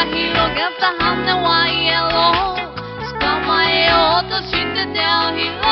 広がった羽はイエロー捕まえようとして手を広